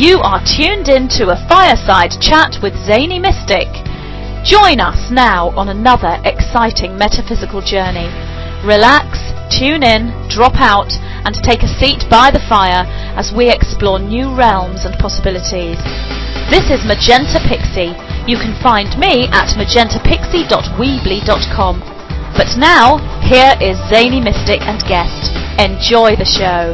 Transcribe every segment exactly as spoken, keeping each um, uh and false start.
You are tuned in to a fireside chat with Zany Mystic. Join us now on another exciting metaphysical journey. Relax, tune in, drop out, and take a seat by the fire as we explore new realms and possibilities. This is Magenta Pixie. You can find me at magenta pixie dot weebly dot com. But now, here is Zany Mystic and guest. Enjoy the show.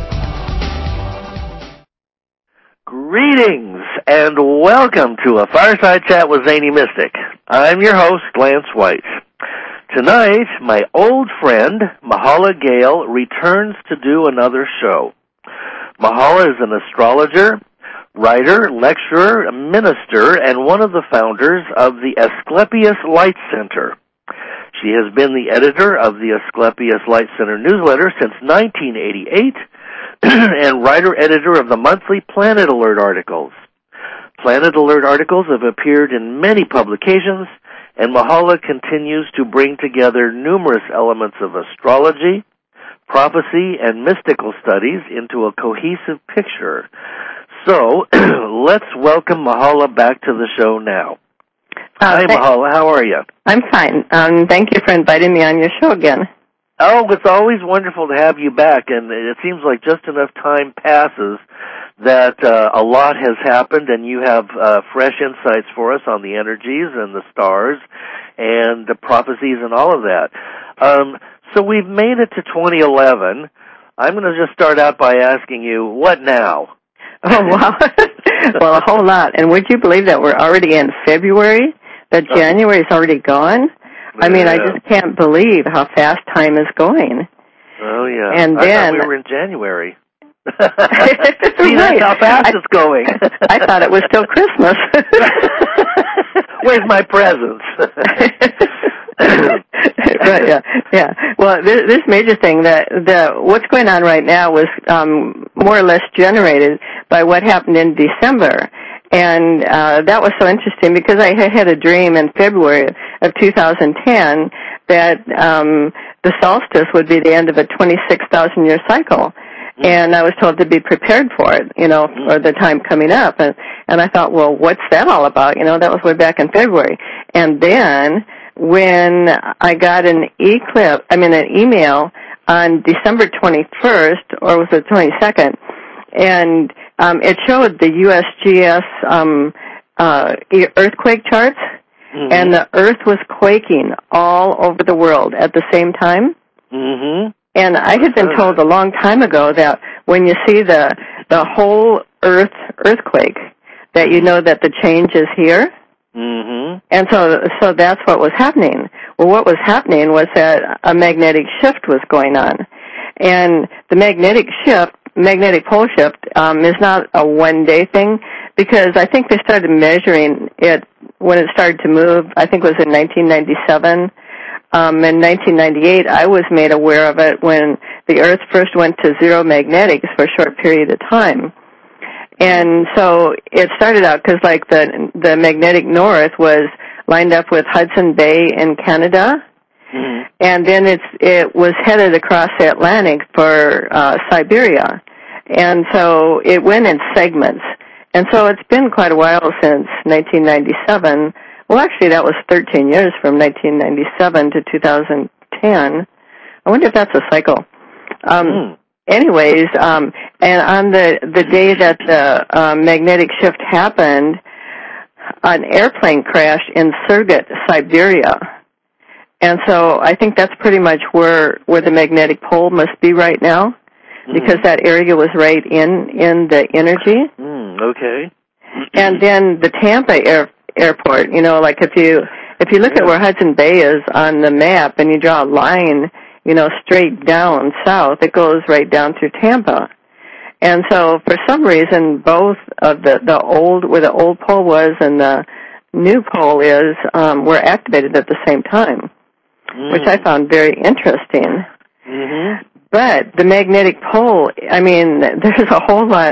Greetings and welcome to a Fireside Chat with Zany Mystic. I'm your host, Lance White. Tonight, my old friend, Mahala Gale, returns to do another show. Mahala is an astrologer, writer, lecturer, minister, and one of the founders of the Asclepius Light Center. She has been the editor of the Asclepius Light Center newsletter since nineteen eighty-eight and writer-editor of the monthly Planet Alert articles. Planet Alert articles have appeared in many publications, and Mahala continues to bring together numerous elements of astrology, prophecy, and mystical studies into a cohesive picture. So, let's welcome Mahala back to the show now. Uh, Hi, th- Mahala. How are you? I'm fine. Um, thank you for inviting me on your show again. Oh, it's always wonderful to have you back, and it seems like just enough time passes that uh, a lot has happened, and you have uh, fresh insights for us on the energies and the stars and the prophecies and all of that. Um, so we've made it to twenty eleven. I'm going to just start out by asking you, what now? Oh, wow. Well, a whole lot. And would you believe that we're already in February? That January is already gone? I mean, yeah. I just can't believe how fast time is going. Oh, yeah. And I then, thought we were in January. See, right. that's how fast I, it's going. I thought it was still Christmas. Where's my presents? Right, yeah, yeah. Well, this, this major thing, that the what's going on right now was um, more or less generated by what happened in December. And uh, that was so interesting because I had a dream in February of two thousand ten that um, the solstice would be the end of a twenty-six thousand year cycle. Mm. And I was told to be prepared for it, you know, mm. for the time coming up. And, and I thought, well, what's that all about? You know, that was way back in February. And then when I got an eclipse, I mean an email on December twenty-first, or was it twenty-second, and um, it showed the U S G S um, uh, earthquake charts, mm-hmm. and the Earth was quaking all over the world at the same time. Mm-hmm. And I had been told a long time ago that when you see the the whole Earth earthquake, that you know that the change is here. Mm-hmm. And so, so that's what was happening. Well, what was happening was that a magnetic shift was going on, and the magnetic shift, magnetic pole shift, um, is not a one-day thing, because I think they started measuring it when it started to move. I think it was in nineteen ninety-seven. Um, in nineteen ninety-eight, I was made aware of it when the Earth first went to zero magnetics for a short period of time. And so it started out because, like, the the magnetic north was lined up with Hudson Bay in Canada, mm-hmm. and then it's it was headed across the Atlantic for uh, Siberia, and so it went in segments. And so it's been quite a while since nineteen ninety-seven. Well, actually, that was thirteen years from nineteen ninety-seven to two thousand ten. I wonder if that's a cycle. Um, mm. Anyways, um, and on the, the day that the uh, magnetic shift happened, an airplane crashed in Surgut, Siberia. And so I think that's pretty much where, where the magnetic pole must be right now, mm. because that area was right in, in the energy. Mm, okay. And then the Tampa air, airport, you know, like if you, if you look yeah. at where Hudson Bay is on the map and you draw a line, you know, straight down south, it goes right down through Tampa. And so for some reason, both of the, the old, where the old pole was and the new pole is, um, were activated at the same time, mm. which I found very interesting. Mm-hmm. But the magnetic pole, I mean, there's a whole lot,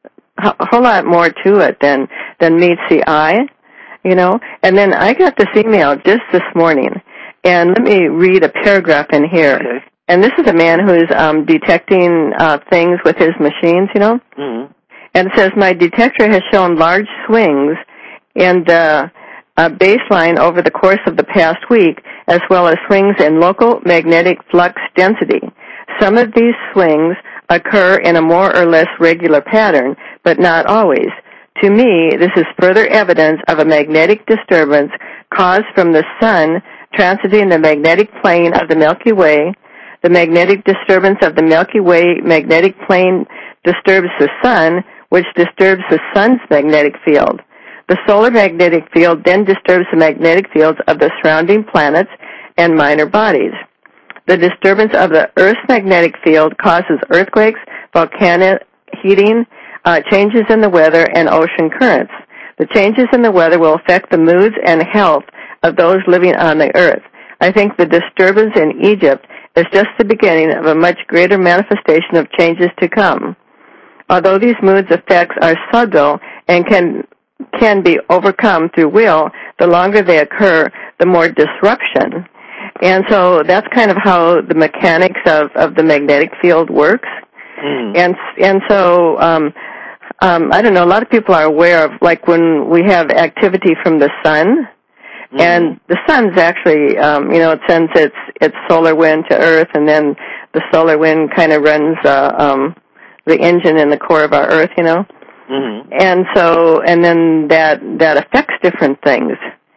a whole lot more to it than, than meets the eye, you know. And then I got this email just this morning. And let me read a paragraph in here. Okay. And this is a man who's um, detecting uh, things with his machines, you know. Mm-hmm. And it says, my detector has shown large swings in the uh, baseline over the course of the past week, as well as swings in local magnetic flux density. Some of these swings occur in a more or less regular pattern, but not always. To me, this is further evidence of a magnetic disturbance caused from the sun transiting the magnetic plane of the Milky Way. The magnetic disturbance of the Milky Way magnetic plane disturbs the sun, which disturbs the sun's magnetic field. The solar magnetic field then disturbs the magnetic fields of the surrounding planets and minor bodies. The disturbance of the Earth's magnetic field causes earthquakes, volcanic heating, uh, changes in the weather, and ocean currents. The changes in the weather will affect the moods and health of those living on the Earth. I think the disturbance in Egypt is just the beginning of a much greater manifestation of changes to come. Although these moods effects are subtle and can can be overcome through will, the longer they occur, the more disruption. And so that's kind of how the mechanics of, of the magnetic field works. Mm. And and so, um, um, I don't know, a lot of people are aware of, like, when we have activity from the sun, mm. and the sun's actually, um, you know, it sends its, its solar wind to Earth, and then the solar wind kind of runs uh, um, the engine in the core of our Earth, you know. Mm-hmm. And so, and then that that affects different things.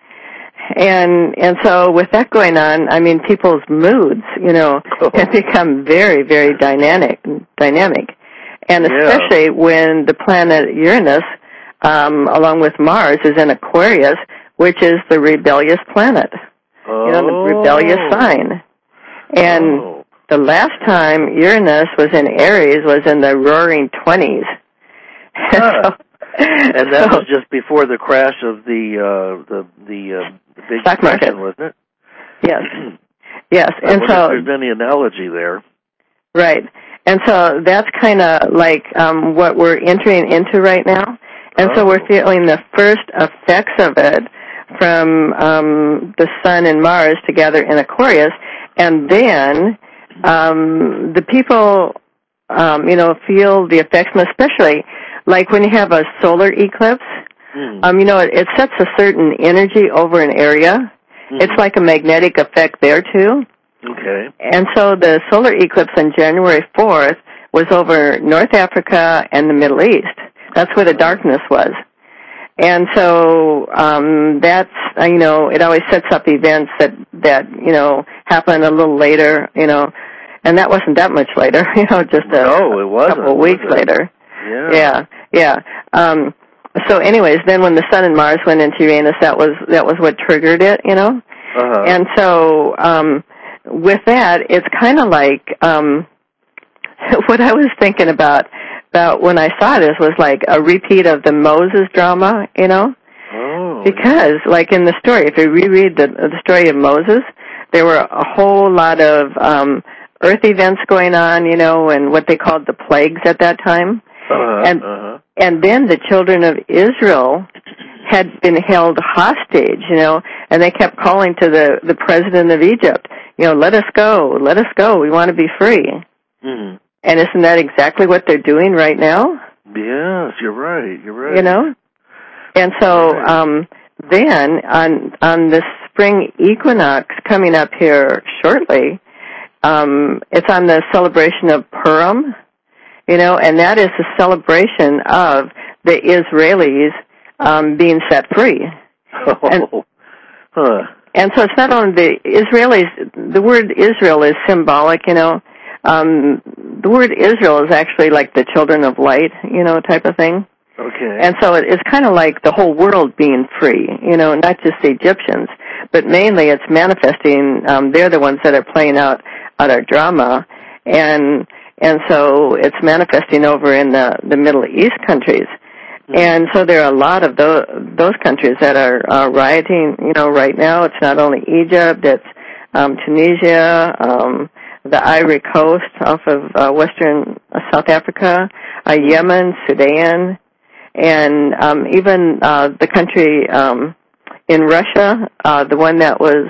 And and so with that going on, I mean, people's moods, you know, oh. have become very, very dynamic, dynamic. And especially yeah. when the planet Uranus, um, along with Mars, is in Aquarius, which is the rebellious planet, oh. you know, the rebellious sign. And oh. the last time Uranus was in Aries was in the Roaring Twenties. Huh. so, and that so, was just before the crash of the uh, the the, uh, the big stock market, wasn't it? Yes, yes. I and so if there's any analogy there, right? And so that's kind of like um, what we're entering into right now, and oh. so we're feeling the first effects of it from um, the Sun and Mars together in Aquarius, and then um, the people, um, you know, feel the effects, especially. Like when you have a solar eclipse, mm. um, you know, it, it sets a certain energy over an area. Mm. It's like a magnetic effect there, too. Okay. And so the solar eclipse on January fourth was over North Africa and the Middle East. That's where the darkness was. And so um, that's, uh, you know, it always sets up events that, that, you know, happen a little later, you know, and that wasn't that much later, you know, just a, no, it wasn't, couple of weeks was later. Yeah, yeah, yeah. Um, so, anyways, then when the Sun and Mars went into Uranus, that was that was what triggered it, you know. Uh-huh. And so, um, with that, it's kind of like um, what I was thinking about about when I saw this was like a repeat of the Moses drama, you know. Oh. Because, yeah. like in the story, if you reread the the story of Moses, there were a whole lot of um, earth events going on, you know, and what they called the plagues at that time. Uh-huh, and uh-huh. and then the children of Israel had been held hostage, you know, and they kept calling to the, the president of Egypt, you know, let us go, let us go, we want to be free. Mm-hmm. And isn't that exactly what they're doing right now? Yes, you're right, you're right. You know? And so right. um, then on on the spring equinox coming up here shortly, um, it's on the celebration of Purim. You know, and that is the celebration of the Israelis um, being set free. Oh. And, huh. and so it's not only the Israelis, the word Israel is symbolic, you know. Um, the word Israel is actually like the children of light, you know, type of thing. Okay. And so it, it's kind of like the whole world being free, you know, not just the Egyptians, but mainly it's manifesting, um, they're the ones that are playing out, out our drama, and And so it's manifesting over in the, the Middle East countries. Mm-hmm. And so there are a lot of those, those countries that are uh, rioting, you know, right now. It's not only Egypt, it's um, Tunisia, um, the Ivory Coast off of uh, western uh, South Africa, uh, Yemen, Sudan, and um, even uh, the country um, in Russia, uh, the one that was,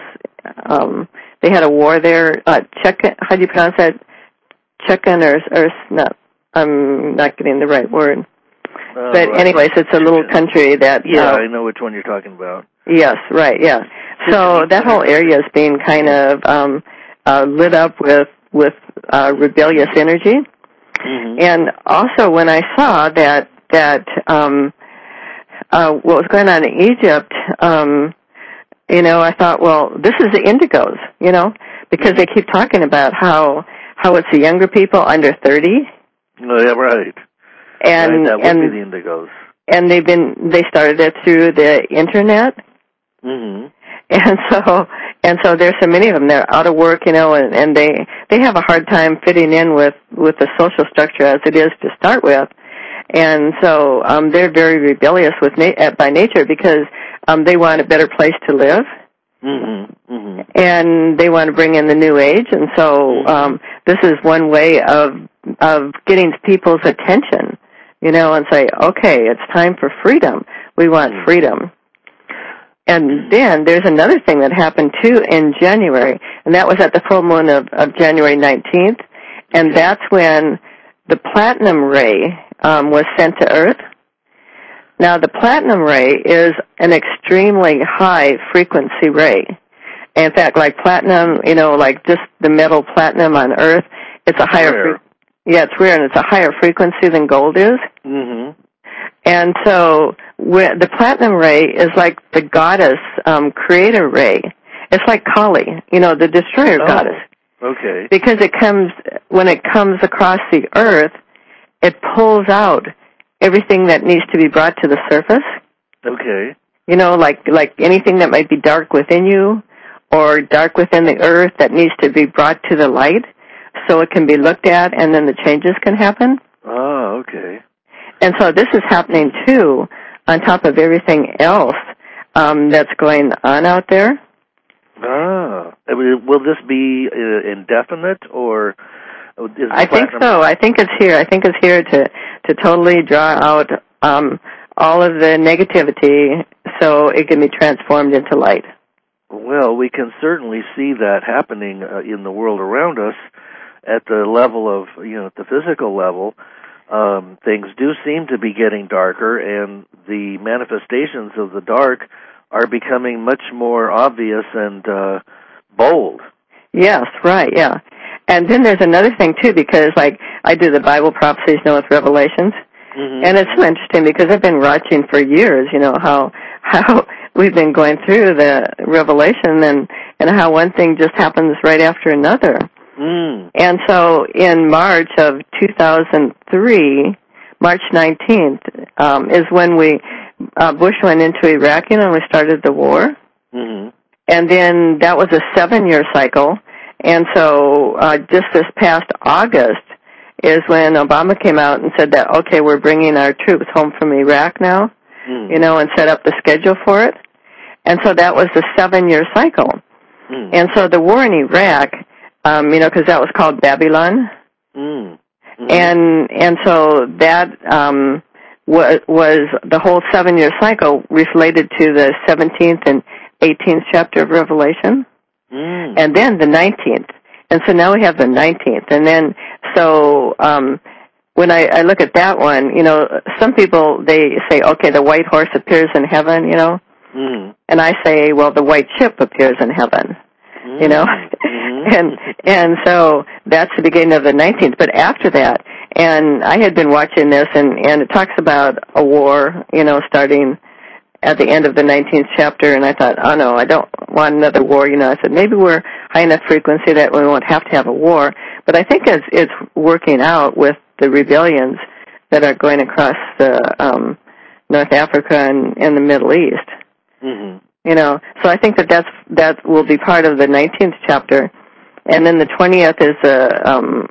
um, they had a war there. Uh, Czech, how do you pronounce that? Chechen or, or not, I'm not getting the right word. Oh, but right. anyways, it's a little country that... Yeah, uh, I know which one you're talking about. Yes, right, yeah. So that whole area is being kind of um, uh, lit up with, with uh, rebellious energy. Mm-hmm. And also when I saw that, that um, uh, what was going on in Egypt, um, you know, I thought, well, this is the indigos, you know, because they keep talking about how how it's the younger people under thirty. Oh, yeah, right. And right, that would and, be the indigos. And they've been they started it through the internet. Mm-hmm. And so and so there's so many of them. They're out of work, you know, and, and they they have a hard time fitting in with with the social structure as it is to start with. And so um, they're very rebellious with na- by nature because um, they want a better place to live. Mm-hmm. Mm-hmm. And they want to bring in the new age, and so um, this is one way of of getting people's attention, you know, and say, okay, it's time for freedom. We want mm-hmm. freedom. And then there's another thing that happened too in January, and that was at the full moon of, of January nineteenth, and okay. that's when the platinum ray um, was sent to Earth. Now, the platinum ray is an extremely high frequency ray. In fact, like platinum, you know, like just the metal platinum on Earth, it's a higher, rare. Fre- yeah, it's rare, and it's a higher frequency than gold is. Mm-hmm. And so the platinum ray is like the goddess um, creator ray. It's like Kali, you know, the destroyer oh, goddess. Okay. Because it comes, when it comes across the Earth, it pulls out everything that needs to be brought to the surface. Okay. You know, like like anything that might be dark within you or dark within the earth that needs to be brought to the light so it can be looked at and then the changes can happen. Oh, okay. And so this is happening, too, on top of everything else um, that's going on out there. Ah. Will this be uh, indefinite, or is I think so. I think it's here. I think it's here to, to totally draw out um, all of the negativity so it can be transformed into light. Well, we can certainly see that happening uh, in the world around us at the level of, you know, at the physical level. Um, things do seem to be getting darker, and the manifestations of the dark are becoming much more obvious and uh, bold. Yes, right, yeah. And then there's another thing, too, because, like, I do the Bible prophecies, you know, with Revelations, mm-hmm. and it's so interesting because I've been watching for years, you know, how how we've been going through the Revelation and, and how one thing just happens right after another. Mm. And so in March of two thousand three, March nineteenth, um, is when we, uh, Bush went into Iraq, you know, and we started the war. Mm-hmm. And then that was a seven-year cycle. And so uh, just this past August is when Obama came out and said that, okay, we're bringing our troops home from Iraq now, mm. you know, and set up the schedule for it. And so that was the seven-year cycle. Mm. And so the war in Iraq, um, you know, because that was called Babylon. Mm. Mm-hmm. And and so that um, was, was the whole seven-year cycle related to the seventeenth and eighteenth chapter of Revelation. Mm. And then the nineteenth. And so now we have the nineteenth. And then, so um, when I, I look at that one, you know, some people, they say, okay, the white horse appears in heaven, you know. Mm. And I say, well, the white ship appears in heaven, mm. you know. Mm-hmm. and and so that's the beginning of the nineteenth. But after that, and I had been watching this, and, and it talks about a war, you know, starting at the end of the nineteenth chapter, and I thought, oh, no, I don't want another war. You know, I said, maybe we're high enough frequency that we won't have to have a war. But I think it's, it's working out with the rebellions that are going across the, um, North Africa and, and the Middle East. Mm-hmm. You know, so I think that that's, that will be part of the nineteenth chapter. And then the twentieth is uh,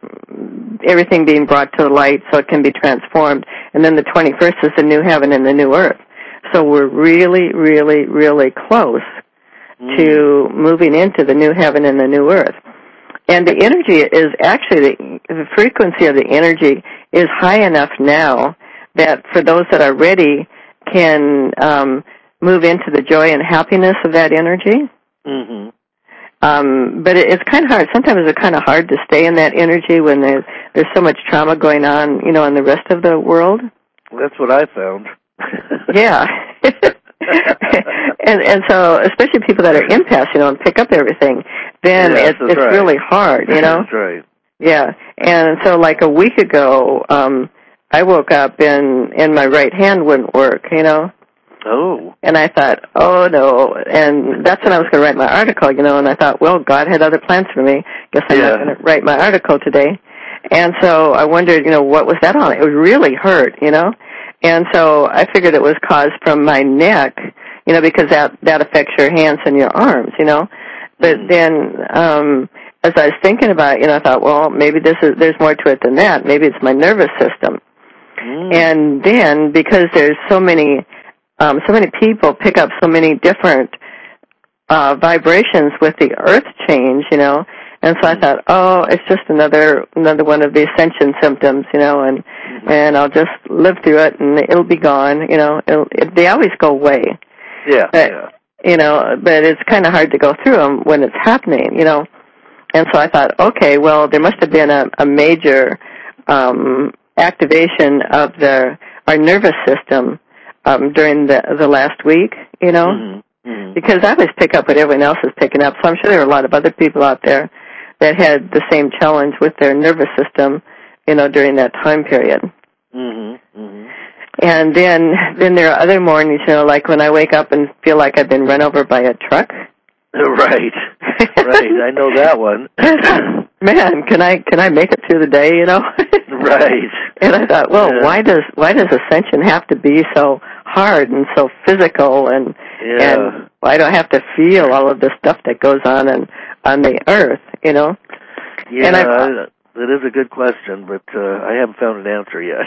um, everything being brought to the light so it can be transformed. And then the twenty-first is the new heaven and the new earth. So we're really, really, really close mm. to moving into the new heaven and the new earth. And the energy is actually, the, the frequency of the energy is high enough now that for those that are ready can um, move into the joy and happiness of that energy. Mm-hmm. Um, but it, it's kind of hard. Sometimes it's kind of hard to stay in that energy when there's, there's so much trauma going on, you know, in the rest of the world. That's what I found. Yeah. and and so, especially people that are empaths, you know, and pick up everything, then yes, it, it's right. really hard, you know? That's right. Yeah. And so, like a week ago, um, I woke up and, and my right hand wouldn't work, you know? Oh. And I thought, oh, no. And that's when I was going to write my article, you know, and I thought, well, God had other plans for me. Guess I'm yeah. not going to write my article today. And so I wondered, you know, what was that on? It really hurt, you know? And so I figured it was caused from my neck, you know, because that, that affects your hands and your arms, you know. But mm. then um, as I was thinking about it, you know, I thought, well, maybe this is there's more to it than that. Maybe it's my nervous system. Mm. And then because there's so many, um, so many people pick up so many different uh, vibrations with the earth change, you know. And so I thought, oh, it's just another another one of the ascension symptoms, you know, and mm-hmm. and I'll just live through it, and it'll be gone, you know. It'll, it, they always go away. Yeah, but, yeah. You know, but it's kind of hard to go through them when it's happening, you know. And so I thought, okay, well, there must have been a, a major um, activation of the our nervous system um, during the the last week, you know, mm-hmm. Mm-hmm. because I always pick up what everyone else is picking up. So I'm sure there are a lot of other people out there that had the same challenge with their nervous system, you know, during that time period. Mm-hmm. Mm-hmm. And then, then there are other mornings, you know, like when I wake up and feel like I've been run over by a truck. Right, right. I know that one. Man, can I can I make it through the day? You know. Right. And I thought, well, yeah. why does why does ascension have to be so hard and so physical, and yeah. and why do I have to feel all of the stuff that goes on and on the earth? You know. Yeah, and I, that is a good question, but uh, I haven't found an answer yet.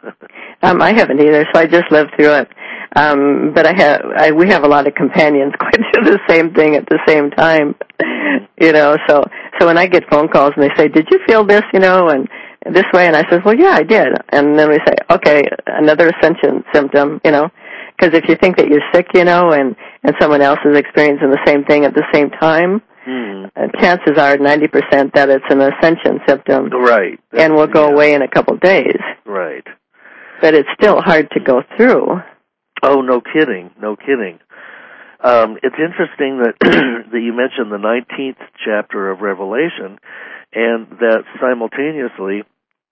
um, I haven't either, so I just lived through it. Um, but I have, I, we have a lot of companions going through the same thing at the same time, you know. So, so when I get phone calls and they say, "Did you feel this?" you know, and this way, and I says, "Well, yeah, I did." And then we say, "Okay, another ascension symptom," you know, because if you think that you're sick, you know, and and someone else is experiencing the same thing at the same time. Mm. Uh, chances are ninety percent that it's an ascension symptom. Right. That's, and will go yeah. away in a couple of days. Right. But it's still hard to go through. Oh, no kidding. No kidding. Um, it's interesting that that you mentioned the nineteenth chapter of Revelation, and that simultaneously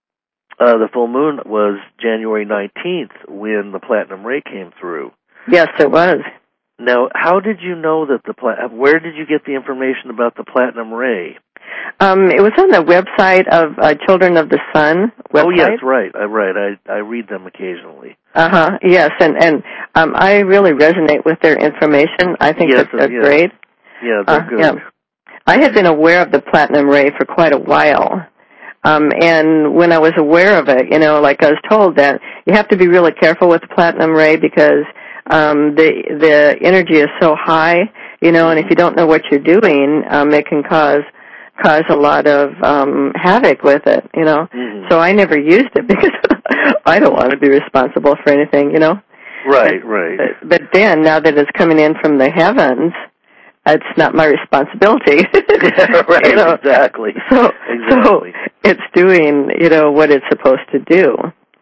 uh, the full moon was January nineteenth when the platinum ray came through. Yes, it was. Now, how did you know that the plat- where did you get the information about the platinum ray? Um, it was on the website of uh, Children of the Sun website. Oh, yes, right, I, right. I I read them occasionally. Uh huh. Yes, and and um, I really resonate with their information. I think yes, that they're yes. great. Yeah, they're uh, good. Yeah. I had been aware of the platinum ray for quite a while. Um, and when I was aware of it, you know, like I was told that you have to be really careful with the platinum ray because um, the the energy is so high, you know, and if you don't know what you're doing, um, it can cause cause a lot of um, havoc with it, you know. Mm-hmm. So I never used it because I don't want to be responsible for anything, you know. Right, but, right. But, but then, now that it's coming in from the heavens, it's not my responsibility. Yeah, right, you know? exactly. So, exactly. so it's doing, you know, what it's supposed to do.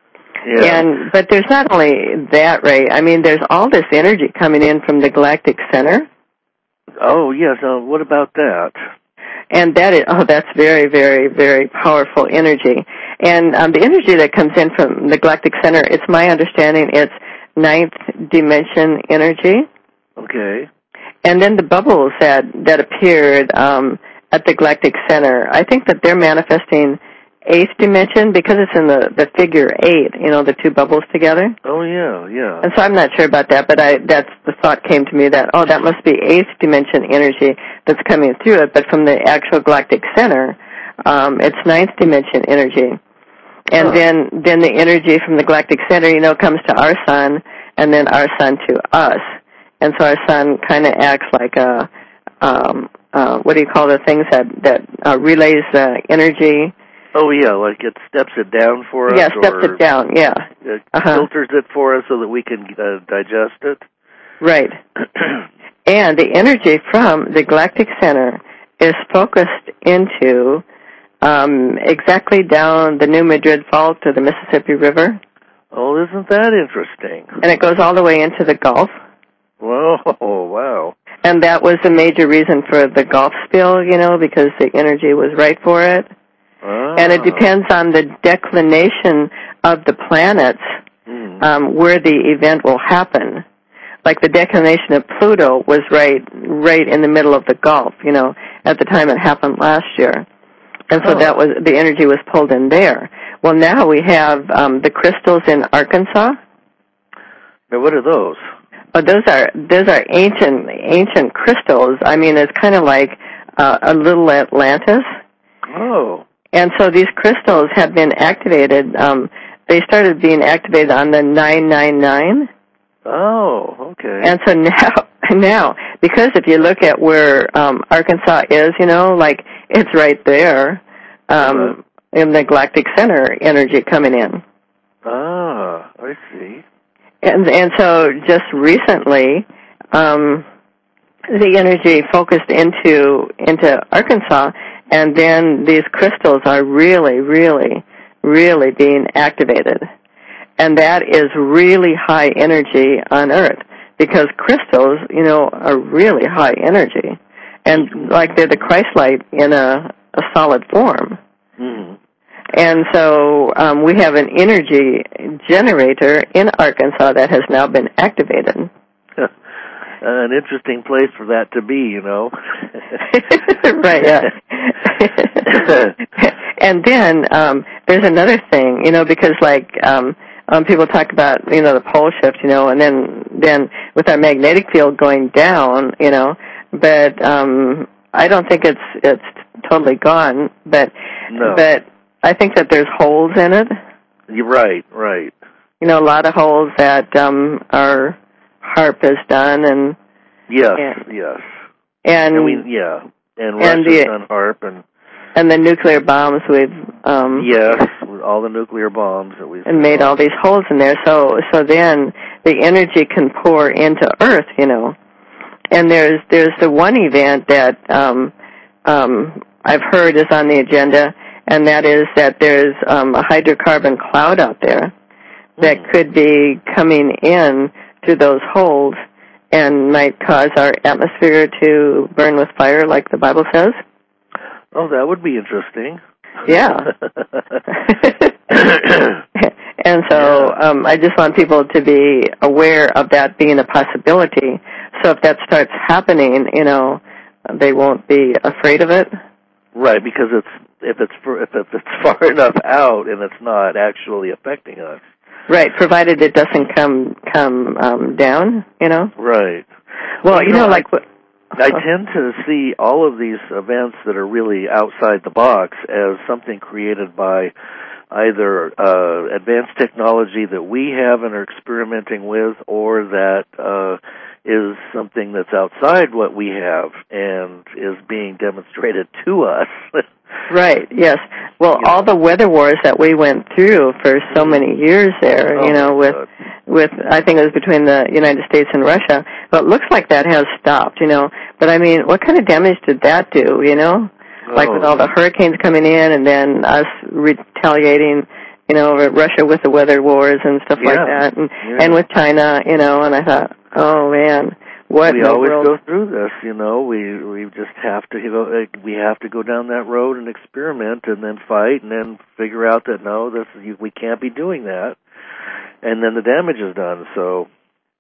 Yeah. And but there's not only that, Ray. I mean, there's all this energy coming in from the galactic center. Oh, yes. Uh, what about that? And that is, oh, that's very, very, very powerful energy. And um, the energy that comes in from the galactic center, it's my understanding, it's ninth dimension energy. Okay. And then the bubbles that, that appeared um, at the galactic center, I think that they're manifesting eighth dimension because it's in the, the figure eight, you know, the two bubbles together. Oh, yeah, yeah. And so I'm not sure about that, but I that's the thought came to me that, oh, that must be eighth dimension energy that's coming through it. But from the actual galactic center, um, it's ninth dimension energy. And huh. then, then the energy from the galactic center, you know, comes to our sun, and then our sun to us. And so our sun kind of acts like a, um, uh, what do you call the things that, that uh, relays uh, energy? Oh, yeah, like it steps it down for us? Yeah, steps or it down, yeah. It uh-huh. filters it for us so that we can uh, digest it? Right. And the energy from the galactic center is focused into um, exactly down the New Madrid Fault to the Mississippi River. Oh, isn't that interesting? And it goes all the way into the Gulf. Whoa, wow. And that was a major reason for the Gulf spill, you know, because the energy was right for it. Ah. And it depends on the declination of the planets mm. um, where the event will happen. Like the declination of Pluto was right right in the middle of the Gulf, you know, at the time it happened last year. And so oh. that was the energy was pulled in there. Well, now we have um, the crystals in Arkansas. Now, what are those? Oh, those are those are ancient ancient crystals. I mean, it's kind of like uh, a little Atlantis. Oh. And so these crystals have been activated. Um, they started being activated on the nine nine nine. Oh, okay. And so now, now, because if you look at where um, Arkansas is, you know, like it's right there um, uh-huh. in the galactic center energy coming in. Ah, I see. And and so just recently, um, the energy focused into into Arkansas, and then these crystals are really, really, really being activated. And that is really high energy on Earth, because crystals, you know, are really high energy. And like they're the Christ light in a, a solid form. Mm-hmm. And so um, we have an energy generator in Arkansas that has now been activated. An interesting place for that to be, you know. Right, yeah. And then um, there's another thing, you know, because like um, um, people talk about, you know, the pole shift, you know, and then, then with our magnetic field going down, you know, but um, I don't think it's it's totally gone, but no. but I think that there's holes in it. You're right, right. You know, a lot of holes that um, our HAARP has done, and yes, and, yes, and, and we, yeah, and, and Russia's the, done HAARP, and and the nuclear bombs we've um, yes, all the nuclear bombs that we've and made all these holes in there. So so then the energy can pour into Earth, you know. And there's there's the one event that um, um, I've heard is on the agenda. And that is that there's um, a hydrocarbon cloud out there that mm. could be coming in to those holes and might cause our atmosphere to burn with fire, like the Bible says. Oh, that would be interesting. Yeah. And so yeah. um, I just want people to be aware of that being a possibility. So if that starts happening, you know, they won't be afraid of it. Right, because it's if it's for, if it's far enough out and it's not actually affecting us. Right, provided it doesn't come come um, down, you know. Right. Well, well you, you know, know, like what. I tend to see all of these events that are really outside the box as something created by either uh, advanced technology that we have and are experimenting with, or that uh, is something that's outside what we have and is being demonstrated to us. Right, yes. Well, you all know. the weather wars that we went through for so mm-hmm. many years there, oh you know, with, God. with, I think it was between the United States and Russia, but it looks like that has stopped, you know. But, I mean, what kind of damage did that do, you know? Oh. Like with all the hurricanes coming in and then us retaliating, you know, Russia with the weather wars and stuff yeah. like that, and, yeah. and with China, you know, and I thought, oh, man. What we in the always world? go through this, you know. We we just have to you know, we have to go down that road and experiment, and then fight, and then figure out that no, this we can't be doing that, and then the damage is done. So,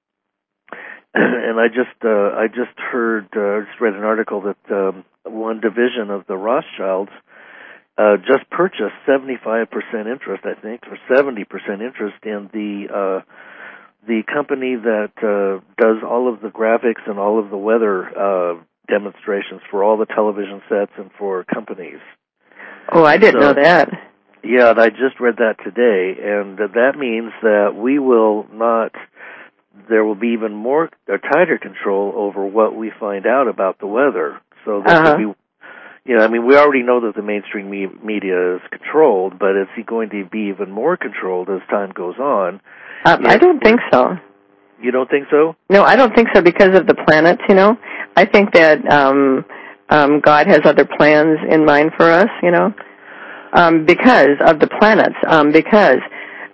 and I just uh, I just heard uh, just read an article that um, one division of the Rothschilds uh, just purchased seventy-five percent interest, I think, or seventy percent interest in the. Uh, the company that uh, does all of the graphics and all of the weather uh, demonstrations for all the television sets and for companies. Oh, I didn't so, know that. Yeah, and I just read that today, and that means that we will not, there will be even more, or tighter control over what we find out about the weather. So there uh-huh. could be, you know, I mean, we already know that the mainstream me- media is controlled, but it's going to be even more controlled as time goes on. Um, I don't think so. You don't think so? No, I don't think so because of the planets, you know. I think that um, um, God has other plans in mind for us, you know, um, because of the planets. Um, because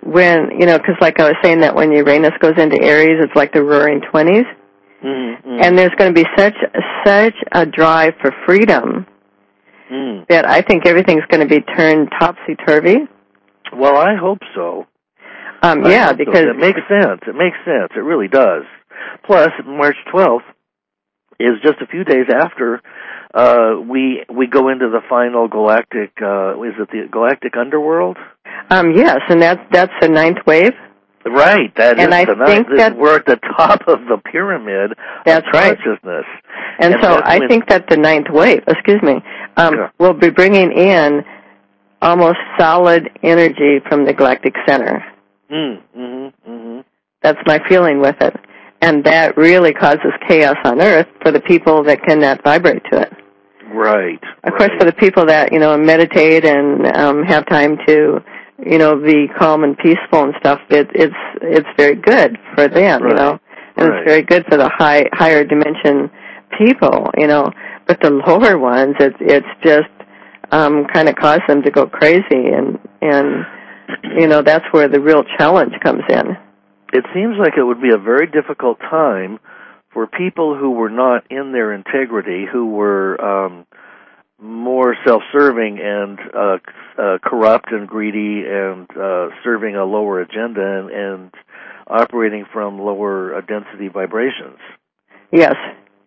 when, you know, because like I was saying that when Uranus goes into Aries, it's like the roaring twenties. Mm-hmm. And there's going to be such such a drive for freedom mm. that I think everything's going to be turned topsy-turvy. Well, I hope so. Um, yeah, because... So. It makes sense. It makes sense. It really does. Plus, March twelfth is just a few days after uh, we we go into the final galactic, uh, is it the galactic underworld? Um, yes, and that's, that's the ninth wave. Right, that and is I the think ninth. that, we're at the top of the pyramid that's of right. consciousness. And, and so I when, think that the ninth wave, excuse me, um, yeah. will be bringing in almost solid energy from the galactic center. Mm, mm-hmm, mm-hmm. That's my feeling with it. And that really causes chaos on Earth for the people that cannot vibrate to it. Right. Of right. course, for the people that, you know, meditate and um, have time to, you know, be calm and peaceful and stuff, it, it's it's very good for them, right. you know. And right. it's very good for the high higher dimension people, you know. But the lower ones, it's it's just um, kind of cause them to go crazy, and and you know that's where the real challenge comes in. It seems like it would be a very difficult time for people who were not in their integrity, who were um, more self-serving and uh, uh, corrupt and greedy and uh, serving a lower agenda and, and operating from lower uh, density vibrations. Yes.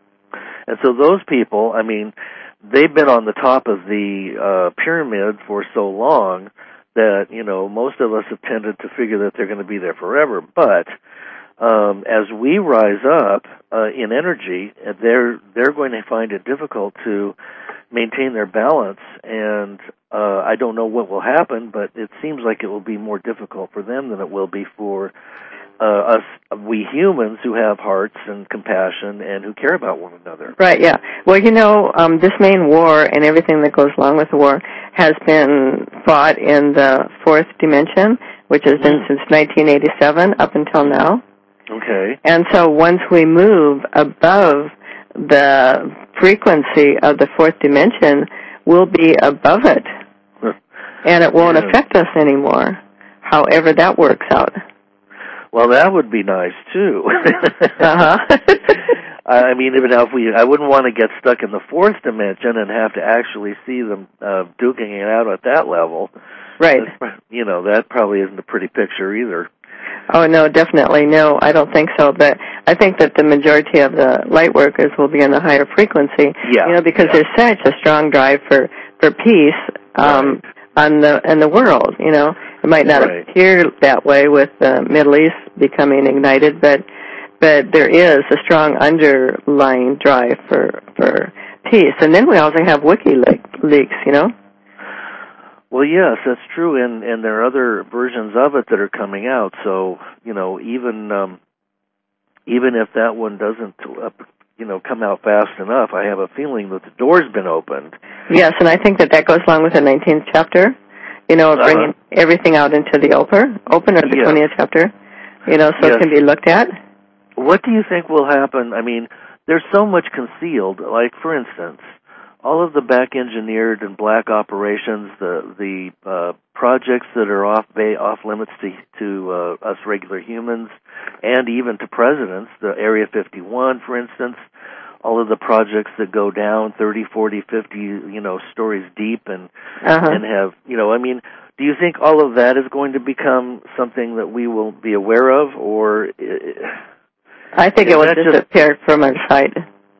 And so those people, I mean, they've been on the top of the uh, pyramid for so long that, you know, most of us have tended to figure that they're going to be there forever. But um, as we rise up uh, in energy, they're they're going to find it difficult to maintain their balance. And uh, I don't know what will happen, but it seems like it will be more difficult for them than it will be for uh, us, we humans who have hearts and compassion and who care about one another. Right, yeah. Well, you know, um, this main war and everything that goes along with the war has been fought in the fourth dimension, which has been mm. since nineteen eighty-seven up until now. Okay. And so once we move above the frequency of the fourth dimension, we'll be above it. And it won't yeah. affect us anymore, however that works out. Well, that would be nice, too. uh-huh. I mean, even if we, I wouldn't want to get stuck in the fourth dimension and have to actually see them uh, duking it out at that level. Right. That's, you know, that probably isn't a pretty picture either. Oh, no, definitely. No, I don't think so. But I think that the majority of the light workers will be in a higher frequency. Yeah. You know, because yeah. there's such a strong drive for, for peace um, right. on the in the world, you know. It might not right. appear that way with the Middle East becoming ignited, but but there is a strong underlying drive for for peace. And then we also have WikiLeaks, you know. Well, yes, that's true, and and there are other versions of it that are coming out. So you know, even um, even if that one doesn't, uh, you know, come out fast enough, I have a feeling that the door's been opened. Yes, and I think that that goes along with the nineteenth chapter. You know, bringing uh-huh. everything out into the open, open or the yes. twentieth chapter, you know, so yes. it can be looked at. What do you think will happen? I mean, there's so much concealed. Like, for instance, all of the back-engineered and black operations, the the uh, projects that are off bay, off limits to to uh, us regular humans, and even to presidents, the Area fifty-one, for instance. All of the projects that go down thirty, forty, fifty, you know, stories deep and uh-huh. and have, you know, I mean, do you think all of that is going to become something that we will be aware of, or? I think it will disappear just from our sight.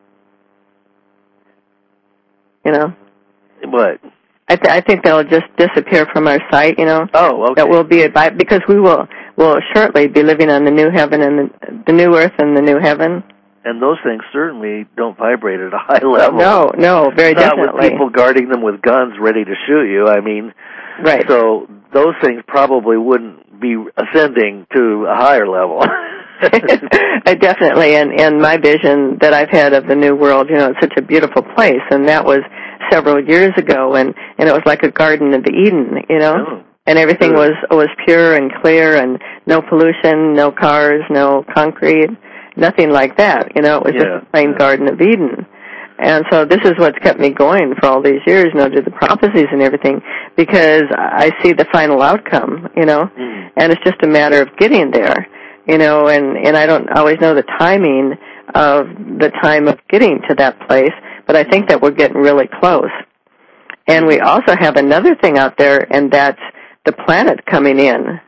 You know. What? I, th- I think they'll just disappear from our sight. You know. Oh, okay. That will be a, because we will will shortly be living on the new heaven and the, the new earth and the new heaven. And those things certainly don't vibrate at a high level. No, no, very Not definitely. Not with people guarding them with guns ready to shoot you. I mean, right. So those things probably wouldn't be ascending to a higher level. I definitely, and, and my vision that I've had of the New World, you know, it's such a beautiful place, and that was several years ago, and, and it was like a Garden of Eden, you know, oh, and everything good. was was pure and clear, and no pollution, no cars, no concrete. Nothing like that, you know. It was yeah, just a plain yeah. Garden of Eden. And so this is what's kept me going for all these years, you know, to the prophecies and everything, because I see the final outcome, you know, mm. and it's just a matter of getting there, you know, and, and I don't always know the timing of the time of getting to that place, but I think that we're getting really close. And we also have another thing out there, and that's the planet coming in.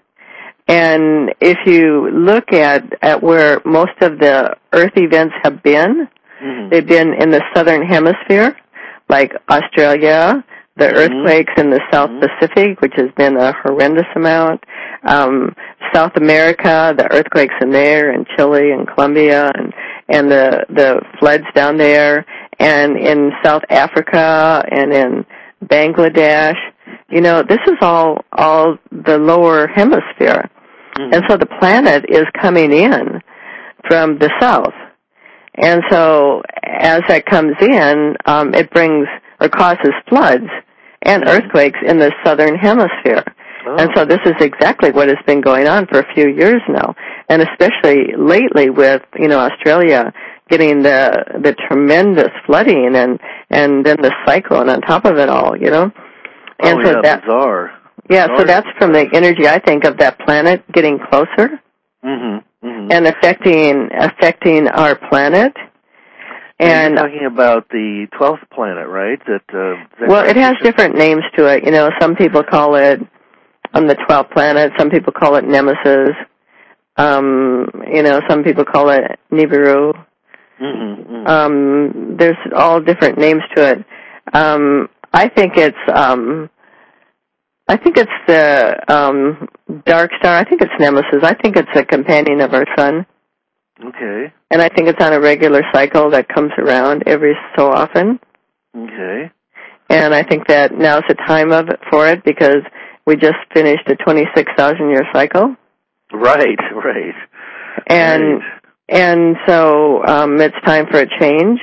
And if you look at, at where most of the Earth events have been, mm-hmm. they've been in the southern hemisphere, like Australia, the mm-hmm. earthquakes in the South mm-hmm. Pacific, which has been a horrendous amount, um, South America, the earthquakes in there, and Chile and Colombia, and, and the, the floods down there, and in South Africa, and in Bangladesh. You know, this is all, all the lower hemisphere. Mm-hmm. And so the planet is coming in from the south. And so as that comes in, um, it brings or causes floods and earthquakes in the southern hemisphere. Oh. And so this is exactly what has been going on for a few years now, and especially lately with, you know, Australia getting the the tremendous flooding and and then the cyclone on top of it all, you know. And oh, so yeah, that, bizarre. Yeah, bizarre. So that's from the energy, I think, of that planet getting closer. Mm-hmm. Mm-hmm. And affecting affecting our planet. And you're talking about the twelfth planet, right? That, uh, that well, it has different names to it. You know, some people call it um, the twelfth planet. Some people call it Nemesis. Um, you know, some people call it Nibiru. Mm-hmm, mm-hmm. Um, there's all different names to it. Um, I think it's um, I think it's the um, dark star. I think it's Nemesis. I think it's a companion of our sun. Okay. And I think it's on a regular cycle that comes around every so often. Okay. And I think that now's the time of it for it because we just finished a twenty-six thousand year cycle. Right, right. And right. and so um, it's time for a change.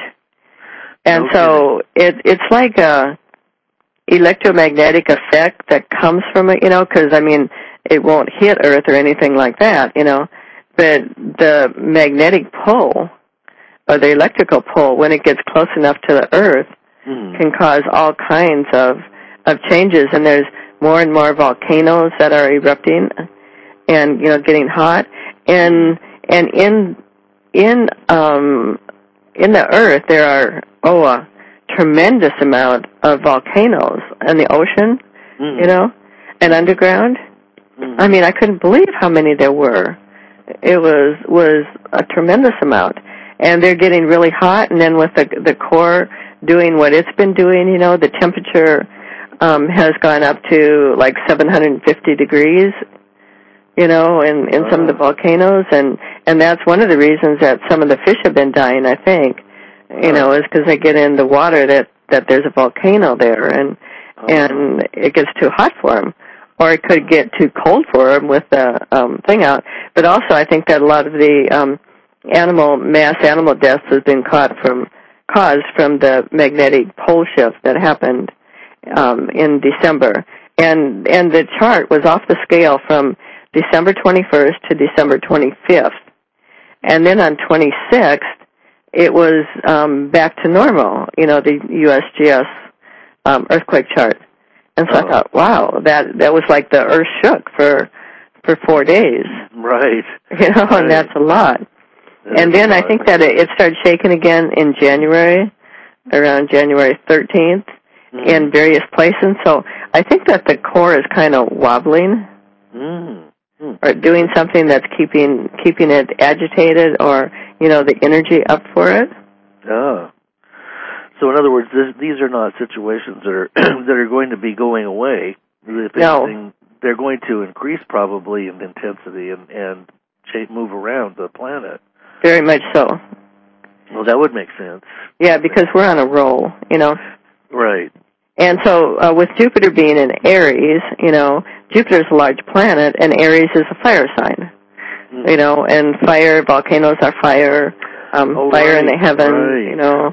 And no so it it's like a electromagnetic effect that comes from it, you know, because, I mean, it won't hit Earth or anything like that, you know. But the magnetic pull, or the electrical pull, when it gets close enough to the Earth, mm. can cause all kinds of, of changes. And there's more and more volcanoes that are erupting and, you know, getting hot. And and in in um in the Earth there are oh a tremendous amount of volcanoes in the ocean, mm. you know, and underground. Mm. I mean, I couldn't believe how many there were. It was was a tremendous amount, and they're getting really hot. And then with the the core doing what it's been doing, you know, the temperature um, has gone up to like seven hundred fifty degrees, you know, in in some of the volcanoes, and and that's one of the reasons that some of the fish have been dying. I think, you know, is because they get in the water that that there's a volcano there, and and it gets too hot for them. Or it could get too cold for them with the um, thing out. But also, I think that a lot of the um, animal mass animal deaths has been caught from caused from the magnetic pole shift that happened um, in December. And and the chart was off the scale from December twenty-first to December twenty-fifth, and then on twenty-sixth it was um, back to normal. You know, the U S G S um, earthquake chart. And so oh. I thought, wow, that that was like the earth shook for for four days. Right. You know, right. And that's a lot. That and then I think that it, it started shaking again in January, around January thirteenth, mm. in various places. So I think that the core is kind of wobbling, mm. Mm. or doing something that's keeping keeping it agitated, or you know, the energy up for it. Oh. So, in other words, this, these are not situations that are that are going to be going away. If no. anything, they're going to increase probably in intensity and and shape, move around the planet. Very much so. Well, that would make sense. Yeah, because we're on a roll, you know. Right. And so, uh, with Jupiter being in Aries, you know, Jupiter's a large planet, and Aries is a fire sign. Mm. You know, and fire, volcanoes are fire, um, oh, fire right, in the heavens, right. you know.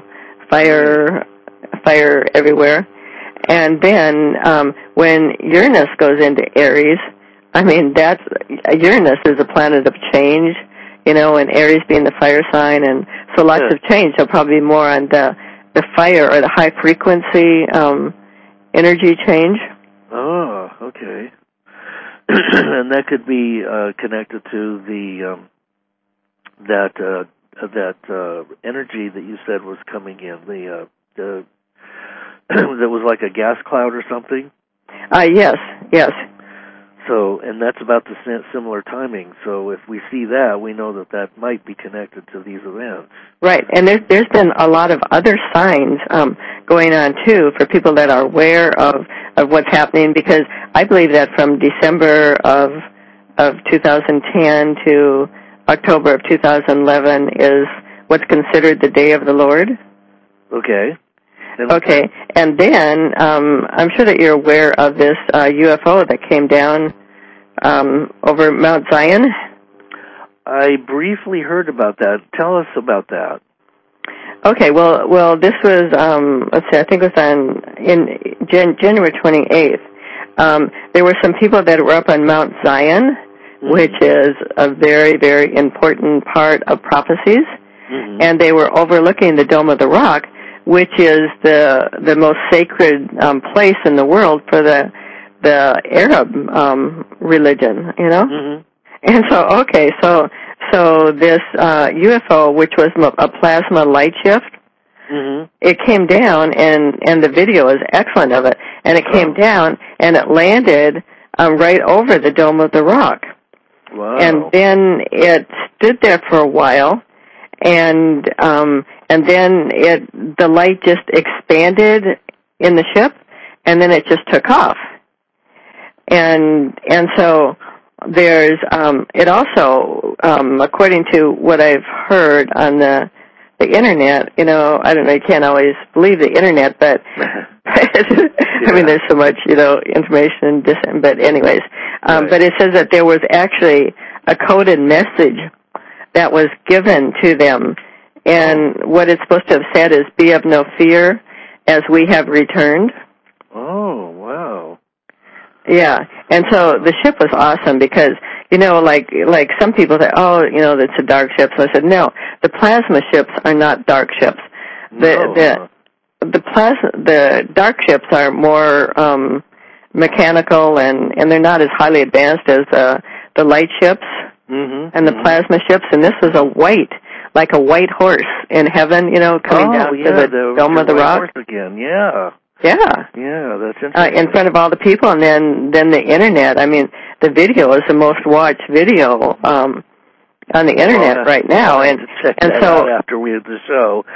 Fire, fire everywhere. And then um, when Uranus goes into Aries, I mean, that's Uranus is a planet of change, you know, and Aries being the fire sign, and so lots yeah. of change. There'll probably be more on the the fire or the high frequency um, energy change. Oh, okay. And that could be uh, connected to the um, that uh, that uh, energy that you said was coming in, the uh, the that was like a gas cloud or something. Uh, yes, yes. So, and that's about the similar timing. So, if we see that, we know that that might be connected to these events. Right, and there's there's been a lot of other signs um, going on too for people that are aware of of what's happening. Because I believe that from December of of two thousand ten to October of two thousand eleven is what's considered the Day of the Lord. Okay. And okay, and then um, I'm sure that you're aware of this uh, U F O that came down um, over Mount Zion. I briefly heard about that. Tell us about that. Okay, well, well, this was um, let's see, I think it was on in Jan- January twenty-eighth. Um, there were some people that were up on Mount Zion, mm-hmm. which is a very, very important part of prophecies, mm-hmm. and they were overlooking the Dome of the Rock, which is the the most sacred um, place in the world for the the Arab um, religion, you know. Mm-hmm. And so, okay, so so this uh, U F O, which was a plasma light shift, mm-hmm. it came down, and and the video is excellent of it. And it came oh. down, and it landed um, right over the Dome of the Rock. Wow. And then it stood there for a while. And um, and then it the light just expanded in the ship, and then it just took off. And and so there's um, it also, um, according to what I've heard on the the internet, you know, I don't know, you can't always believe the internet, but yeah. I mean, there's so much, you know, information. Dis- but anyways, um, right. But it says that there was actually a coded message that was given to them, and what it's supposed to have said is, "Be of no fear, as we have returned." Oh, wow. Yeah, and so the ship was awesome because, you know, like like some people say, oh, you know, it's a dark ship. So I said, no, the plasma ships are not dark ships. The no. the the plasma the dark ships are more um, mechanical, and, and they're not as highly advanced as uh, the light ships. Mm-hmm, and the mm-hmm. plasma ships, and this was a white, like a white horse in heaven, you know, coming oh, down yeah, to the, the Dome of the Rock. Horse again, yeah. Yeah. Yeah, that's interesting. Uh, in front of all the people, and then, then the internet. I mean, the video is the most watched video um, on the internet well, right now. I'll and check and that so out after we had the show.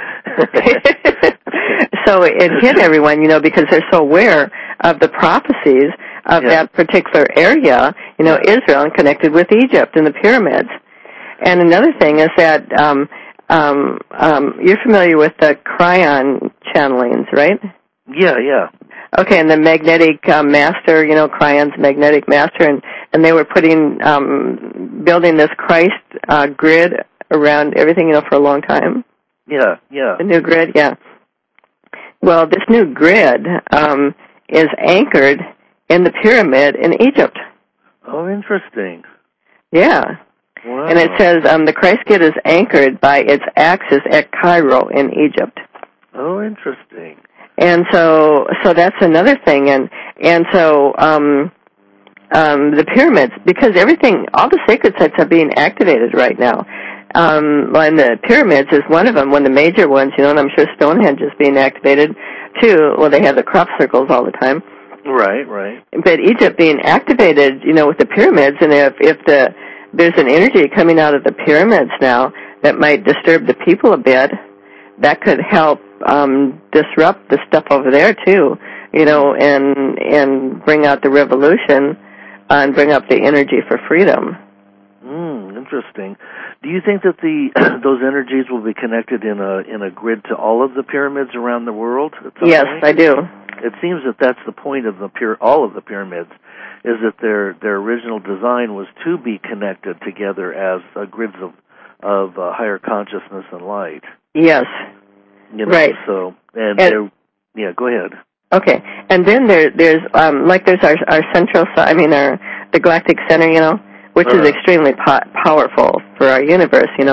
So it hit everyone, you know, because they're so aware of the prophecies of yeah. that particular area, you know, yeah. Israel, and connected with Egypt and the pyramids. And another thing is that um, um, um, you're familiar with the Cryon channelings, right? Yeah, yeah. Okay, and the magnetic uh, master, you know, Cryon's magnetic master, and, and they were putting, um, building this Christ uh, grid around everything, you know, for a long time. Yeah, yeah. The new grid, yeah. Well, this new grid um, is anchored in the pyramid in Egypt. Oh, interesting. Yeah. Wow. And it says um, the Christ grid is anchored by its axis at Cairo in Egypt. Oh, interesting. And so, so that's another thing, and and so um, um, the pyramids, because everything, all the sacred sites are being activated right now. Um, and the pyramids is one of them, one of the major ones, you know. And I'm sure Stonehenge is being activated too. Well, they have the crop circles all the time. Right, right. But Egypt being activated, you know, with the pyramids, and if if the there's an energy coming out of the pyramids now that might disturb the people a bit, that could help um, disrupt the stuff over there too, you know, and and bring out the revolution uh, and bring up the energy for freedom. Mm, interesting. Do you think that the those energies will be connected in a in a grid to all of the pyramids around the world? Yes, point? I do. It seems that that's the point of the pyra- all of the pyramids, is that their their original design was to be connected together as uh, grids of of uh, higher consciousness and light. Yes. You know, right. So and, and yeah, go ahead. Okay, and then there there's um like there's our our central, I mean our the galactic center, you know, which uh-huh. is extremely po- powerful for our universe, you know.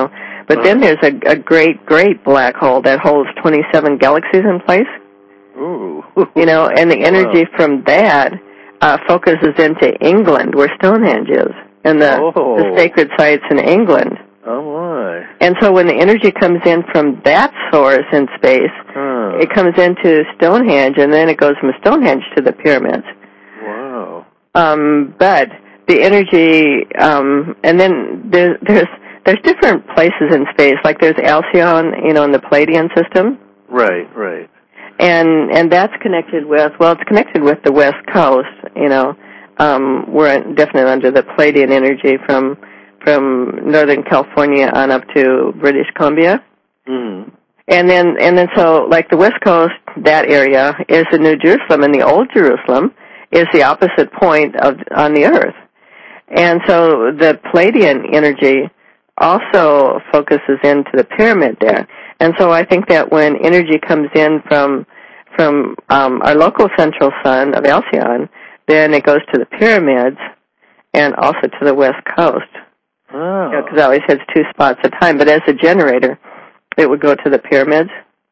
But then there's a, a great, great black hole that holds twenty-seven galaxies in place. Ooh. You know, and the energy wow. from that uh, focuses into England, where Stonehenge is, and the, oh. the sacred sites in England. Oh, my. And so when the energy comes in from that source in space, huh. it comes into Stonehenge, and then it goes from Stonehenge to the pyramids. Wow. Um, but the energy, um, and then there's, there's there's different places in space, like there's Alcyon, you know, in the Palladian system. Right, right. And and that's connected with, well, it's connected with the West Coast, you know. Um, we're definitely under the Palladian energy from from Northern California on up to British Columbia. Mm-hmm. And then and then so, like the West Coast, that area is the New Jerusalem, and the Old Jerusalem is the opposite point of on the Earth. And so the Palladian energy also focuses into the pyramid there. And so I think that when energy comes in from from um, our local central sun of Alcyon, then it goes to the pyramids and also to the West Coast. Oh. Because you know, it always hits two spots at a time. But as a generator, it would go to the pyramids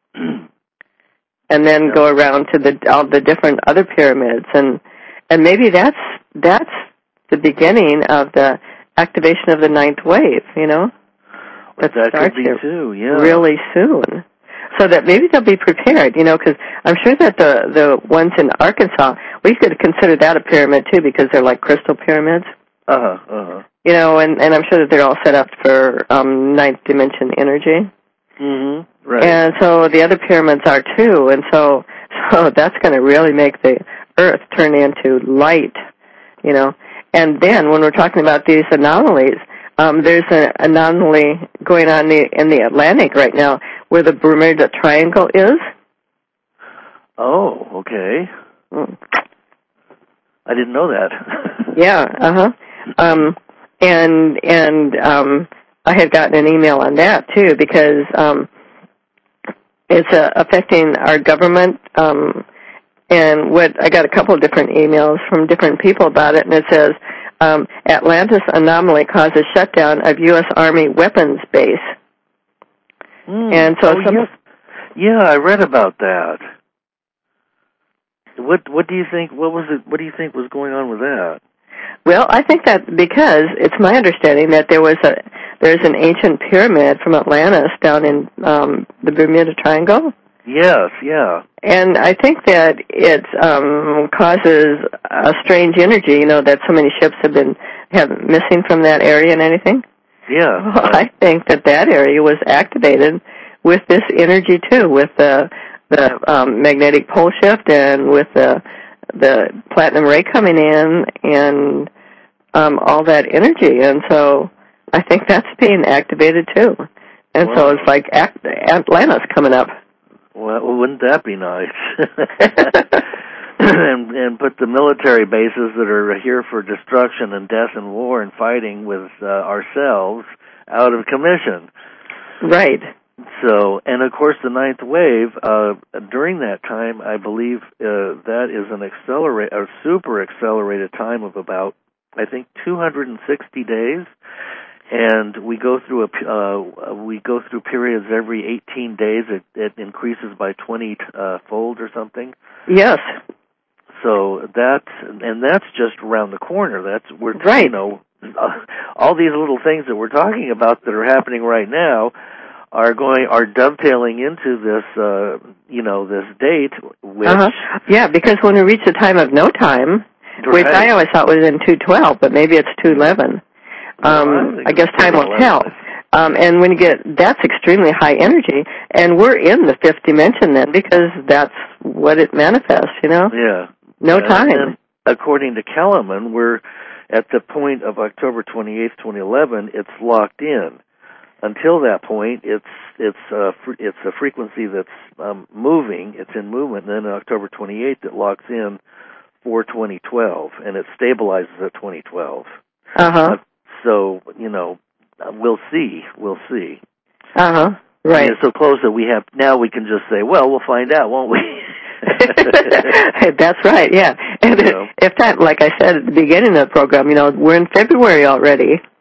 and then yeah. go around to the all the different other pyramids. And and maybe that's that's the beginning of the activation of the ninth wave, you know? That, that could be too, yeah. Really soon. So that maybe they'll be prepared, you know, because I'm sure that the, the ones in Arkansas, we could consider that a pyramid too, because they're like crystal pyramids. Uh-huh, uh-huh. You know, and, and I'm sure that they're all set up for um, ninth dimension energy. Mm-hmm, right. And so the other pyramids are too, and so, so that's going to really make the Earth turn into light, you know. And then when we're talking about these anomalies, Um, there's an anomaly going on the, in the Atlantic right now where the Bermuda Triangle is. Oh, okay. Mm. I didn't know that. Yeah, uh-huh. Um, and and um, I had gotten an email on that, too, because um, it's uh, affecting our government. Um, and what I got a couple of different emails from different people about it, and it says, Um, Atlantis anomaly causes shutdown of U S Army weapons base. Mm. And so oh, some, yes. Yeah, I read about that. What what do you think what was it what do you think was going on with that? Well, I think that because it's my understanding that there was a there's an ancient pyramid from Atlantis down in um, the Bermuda Triangle. Yes, yeah. And I think that it um, causes a strange energy, you know, that so many ships have been have missing from that area and anything. Yeah. Well, I think that that area was activated with this energy too, with the the um, magnetic pole shift and with the the platinum ray coming in and um, all that energy. And so I think that's being activated too. And wow. So it's like Atlantis coming up. Well, wouldn't that be nice? and, and put the military bases that are here for destruction and death and war and fighting with uh, ourselves out of commission. Right. So, and of course the ninth wave, uh, during that time, I believe uh, that is an accelerate, a super accelerated time of about, I think, two hundred sixty days. And we go through a uh, we go through periods every eighteen days. It, it increases by twenty uh, fold or something. Yes. So that's and that's just around the corner. That's we're right. You know, all these little things that we're talking about that are happening right now are going are dovetailing into this uh, you know this date. Which uh-huh. Yeah, because when we reach the time of no time, right. which I always thought was in two twelve, but maybe it's two eleven. Um, well, I, I guess time will tell. Um, and when you get, that's extremely high energy, and we're in the fifth dimension then, because that's what it manifests, you know? Yeah. No uh, time. And according to Kellerman, we're at the point of October twenty-eighth, twenty eleven, it's locked in. Until that point, it's it's uh, fr- it's a frequency that's um, moving, it's in movement, and then on October twenty-eighth, it locks in for twenty twelve, and it stabilizes at twenty twelve. Uh-huh. Uh, So, you know, we'll see. We'll see. Uh-huh. Right. I mean, it's so close that we have, now we can just say, well, we'll find out, won't we? That's right, yeah. And you know. If that, like I said at the beginning of the program, you know, we're in February already.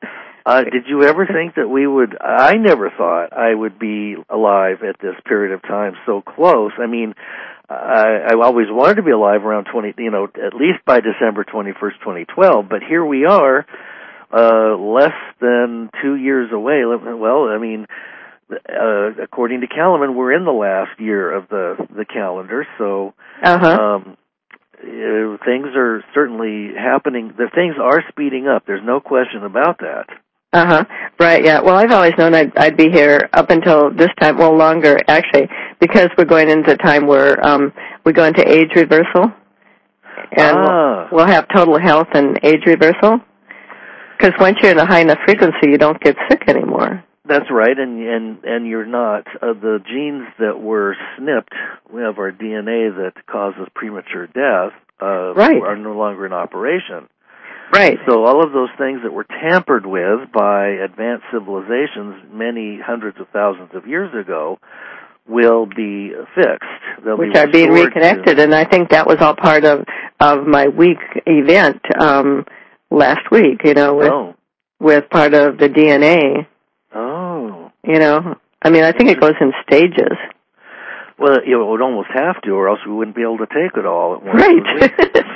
Uh, did you ever think that we would, I never thought I would be alive at this period of time so close. I mean, I, I always wanted to be alive around twenty, you know, at least by December twenty-first, twenty twelve, but here we are, uh, less than two years away. Well, I mean, uh, according to Kalaman, we're in the last year of the, the calendar, so, Uh-huh. um, uh, things are certainly happening. The things are speeding up. There's no question about that. Uh-huh. Right, yeah. Well, I've always known I'd, I'd be here up until this time, well, longer, actually, because we're going into a time where um, we go into age reversal, and ah. we'll, we'll have total health and age reversal, because once you're in a high enough frequency, you don't get sick anymore. That's right, and and and you're not. Uh, the genes that were snipped, we have our D N A that causes premature death, uh, right. are no longer in operation. Right. So all of those things that were tampered with by advanced civilizations many hundreds of thousands of years ago will be fixed. They'll Which be are being reconnected, to... and I think that was all part of, of my week event um, last week, you know, with, oh. with part of the D N A. Oh. You know, I mean, I think it goes in stages. Well, it would almost have to, or else we wouldn't be able to take it all at once. Right.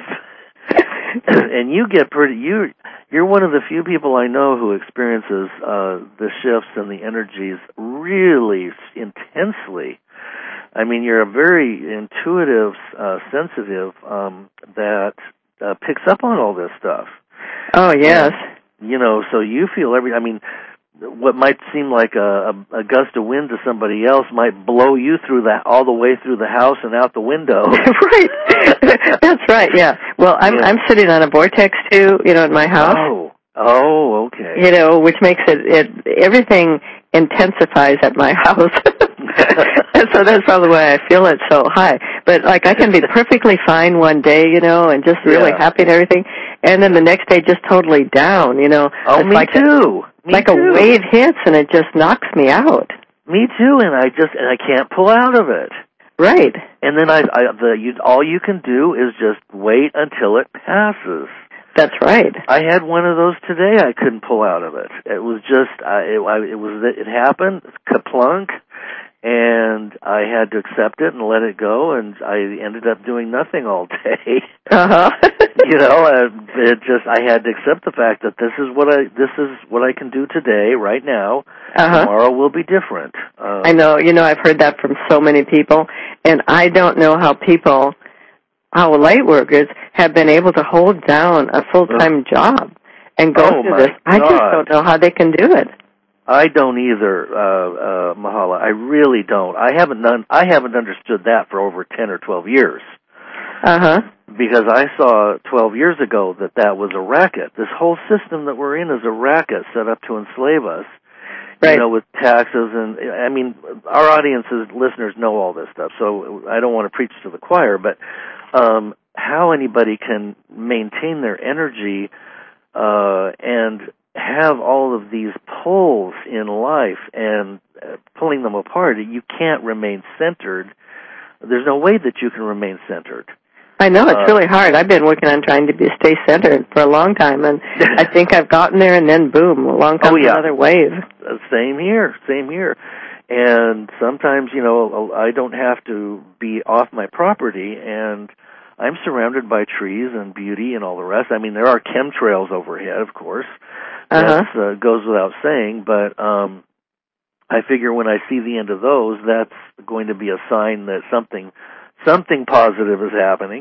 And you get pretty, you, you're one of the few people I know who experiences uh, the shifts and the energies really intensely. I mean, you're a very intuitive, uh, sensitive, um, that uh, picks up on all this stuff. Oh, yes. And, you know, so you feel every, I mean, what might seem like a, a, a gust of wind to somebody else might blow you through the all the way through the house and out the window. Right. That's right. Yeah. Well, I'm yeah. I'm sitting on a vortex too, you know, in my house. Oh. Oh. Okay. You know, which makes it it everything intensifies at my house. And so that's probably why I feel it so high. But like I can be perfectly fine one day, you know, and just really yeah. happy and everything, and then the next day just totally down, you know. Oh, it's me like too. A, me like too. a wave hits and it just knocks me out. Me too, and I just and I can't pull out of it. Right. And then I, I the you, all you can do is just wait until it passes. That's right. I had one of those today. I couldn't pull out of it. It was just I, it, I, it was it happened, kaplunk, and I had to accept it and let it go, and I ended up doing nothing all day. Uh-huh. You know, it just I had to accept the fact that this is what I this is what I can do today, right now. Uh-huh. Tomorrow will be different. Um, I know. You know, I've heard that from so many people, and I don't know how people, how light workers have been able to hold down a full-time uh, job and go oh through my this. I God. just don't know how they can do it. I don't either, uh, uh, Mahala. I really don't. I haven't done, I haven't understood that for over ten or twelve years. Uh-huh. Because I saw twelve years ago that that was a racket. This whole system that we're in is a racket set up to enslave us. Right. You know, with taxes and, I mean, our audiences, listeners know all this stuff, so I don't want to preach to the choir, but um, how anybody can maintain their energy uh, and have all of these pulls in life and uh, pulling them apart, you can't remain centered. There's no way that you can remain centered. I know, it's uh, really hard. I've been working on trying to be stay centered for a long time, and I think I've gotten there, and then boom, along comes oh, yeah. another wave. Same here, same here. And sometimes, you know, I don't have to be off my property, and I'm surrounded by trees and beauty and all the rest. I mean, there are chemtrails overhead, of course. That uh-huh. uh, goes without saying, but um, I figure when I see the end of those, that's going to be a sign that something something positive is happening.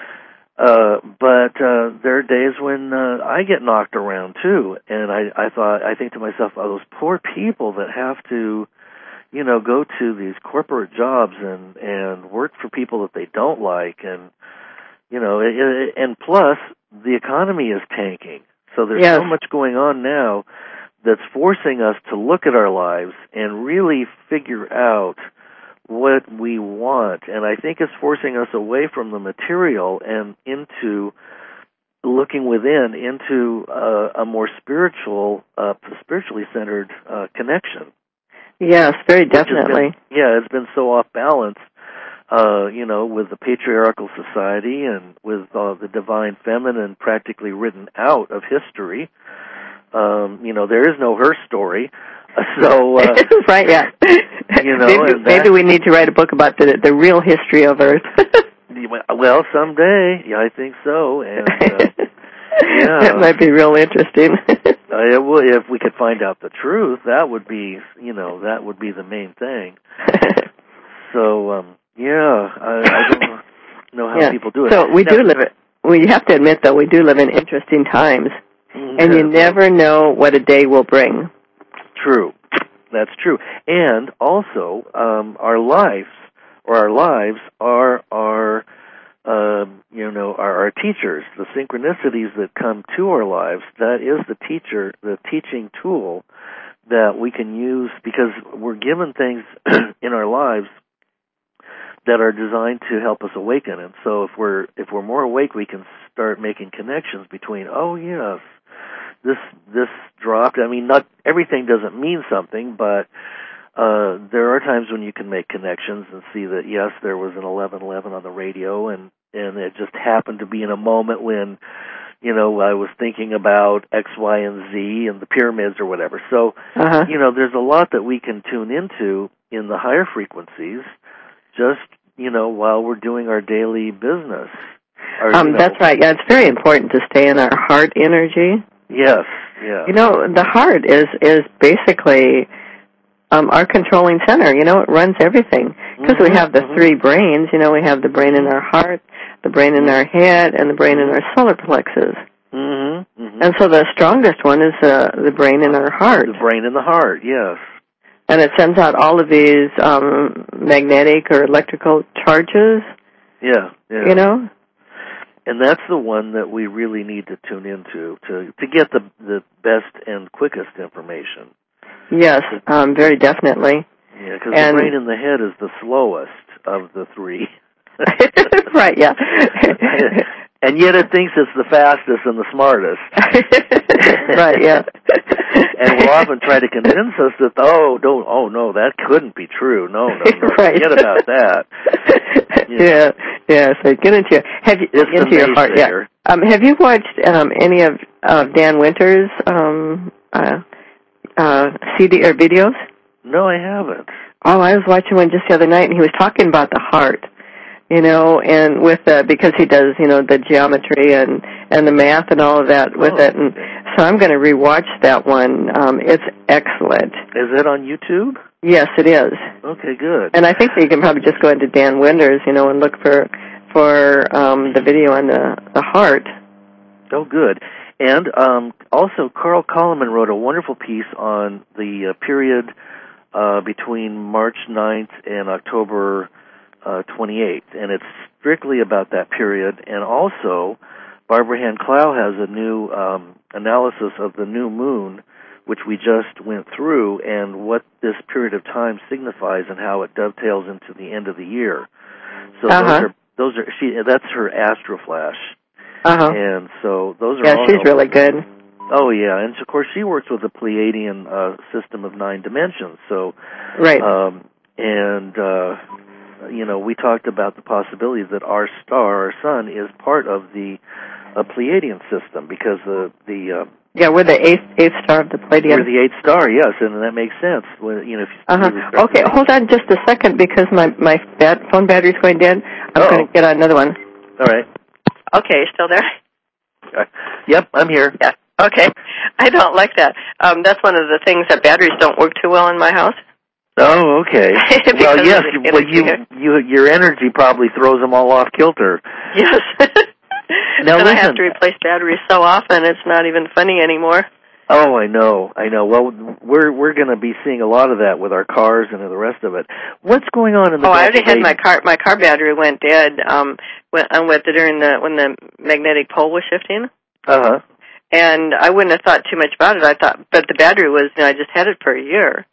Uh, but uh, there are days when uh, I get knocked around too, and I, I thought I think to myself, oh, those poor people that have to, you know, go to these corporate jobs and and work for people that they don't like, and you know, it, it, and plus the economy is tanking, so there's yes. so much going on now that's forcing us to look at our lives and really figure out what we want, and I think it's forcing us away from the material and into looking within, into uh, a more spiritual, uh, spiritually centered uh, connection. Yes, very definitely. Been, yeah, it's been so off balance, uh, you know, with the patriarchal society and with uh, the divine feminine practically written out of history. Um, you know, there is no her story. So uh, right, yeah. You know, maybe, and maybe we need to write a book about the the real history of Earth. Well, someday, yeah, I think so, and uh, yeah, that might be real interesting. uh, it would, if we could find out the truth, that would be, you know, that would be the main thing. So, um, yeah, I, I don't know how yeah. people do it. So we now, do live it. We have to admit, though, we do live in interesting times, and you never know what a day will bring. True, that's true, and also um, our lives or our lives are our, um, you know, are our teachers. The synchronicities that come to our lives, that is the teacher, the teaching tool that we can use, because we're given things in our lives that are designed to help us awaken. And so if we're if we're more awake, we can start making connections between, oh yes, this this dropped. I mean, not everything doesn't mean something, but uh there are times when you can make connections and see that yes, there was an eleven eleven on the radio, and and it just happened to be in a moment when, you know, I was thinking about X, Y, and Z and the pyramids or whatever. So, uh-huh. you know, there's a lot that we can tune into in the higher frequencies, just, you know, while we're doing our daily business. Or, um, you know, that's right. Yeah, it's very important to stay in our heart energy. Yes, yeah. You know, the heart is is basically um, our controlling center. You know, it runs everything. Because mm-hmm, we have the mm-hmm. three brains. You know, we have the brain in our heart, the brain in our head, and the brain in our solar plexus. Mm-hmm, mm-hmm. And so the strongest one is uh, the brain in our heart. The brain in the heart, yes. And it sends out all of these um, magnetic or electrical charges. Yeah, yeah. You know? And that's the one that we really need to tune into to to get the the best and quickest information. Yes, um, very definitely. Yeah, because the brain in the head is the slowest of the three. Right, yeah. And yet it thinks it's the fastest and the smartest. Right, yeah. And will often try to convince us that, oh, don't, oh no, that couldn't be true. No, no, no, right. Forget about that. Yeah, yeah. yeah so get into your, have you, it's into your heart. Yeah. Um, have you watched um, any of uh, Dan Winter's um, uh, uh, C D or videos? No, I haven't. Oh, I was watching one just the other night, and he was talking about the heart. You know, and with the, because he does, you know, the geometry and, and the math and all of that with oh, it. And so I'm going to rewatch that one. Um, it's excellent. Is it on YouTube? Yes, it is. Okay, good. And I think that you can probably just go into Dan Winters, you know, and look for, for, um, the video on the, the heart. Oh, good. And, um, also Carl Koloman wrote a wonderful piece on the uh, period, uh, between March ninth and October Uh, twenty-eighth, and it's strictly about that period. And also, Barbara Hand Clow has a new um, analysis of the new moon, which we just went through, and what this period of time signifies and how it dovetails into the end of the year. So uh-huh. those are those are she that's her astroflash, uh-huh. and so those are yeah, all she's really good. Oh yeah, and of course she works with the Pleiadian uh, system of nine dimensions. So right, um, and. Uh, You know, we talked about the possibility that our star, our sun, is part of the uh, Pleiadian system because the the uh, yeah, we're the eighth eighth star of the Pleiadian. We're the eighth star, yes, and that makes sense. When, you know, if you uh-huh. really Okay, hold on just a second because my my bat, phone battery's going dead. I'm Uh-oh. going to get on another one. All right. Okay, still there? Uh, yep, I'm here. Yeah. Okay. I don't like that. Um, that's one of the things that batteries don't work too well in my house. Oh, okay. Well, yes. Well, you, you, your energy probably throws them all off kilter. Yes. Now, and listen. I have to replace batteries so often, it's not even funny anymore. Oh, I know, I know. Well, we're we're going to be seeing a lot of that with our cars and the rest of it. What's going on in the? Oh, I already had my car. My car battery went dead. Um, when with the, during the when the magnetic pole was shifting. Uh huh. And I wouldn't have thought too much about it. I thought, but the battery was. You know, I just had it for a year.